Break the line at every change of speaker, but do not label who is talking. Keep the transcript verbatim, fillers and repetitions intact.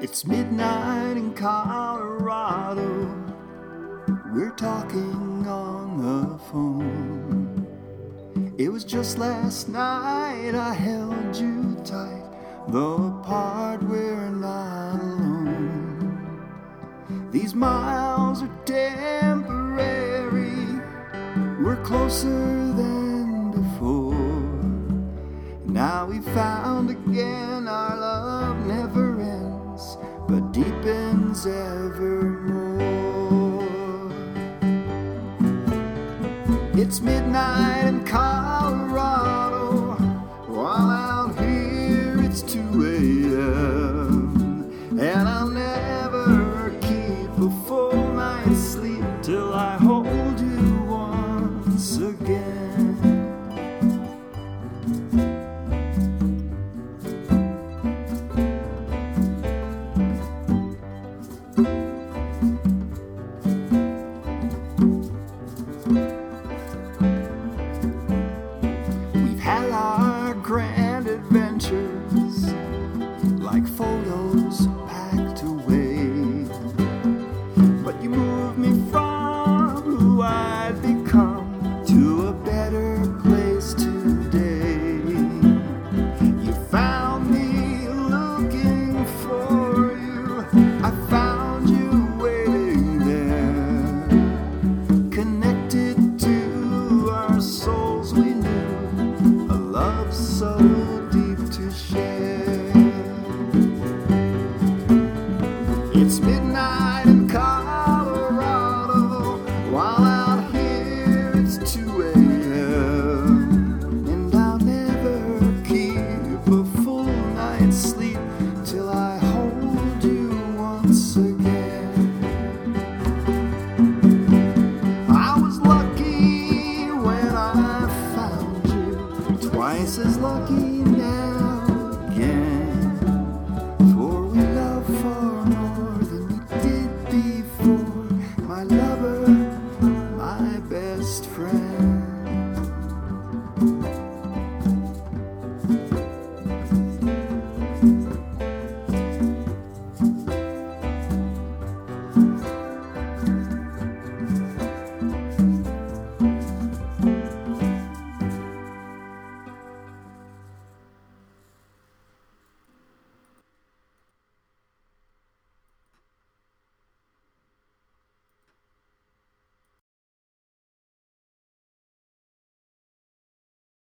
It's midnight in Colorado. We're talking on the phone. It was just last night I held you tight, though apart we're not alone. These miles are temporary, we're closer than before. Now we found again our love never ends, but deepens evermore. It's midnight in Colorado, while out here it's two a.m. And I'll never keep a full night's sleep till I hold you once again. Our grand adventures, like photos packed away, but you moved me from who I'd become to a better place today. You found me looking for you, I found you waiting there, connected to our souls we knew, love so deep to share. It's midnight in Colorado, while out here it's two a.m. And I'll never keep a full night's sleep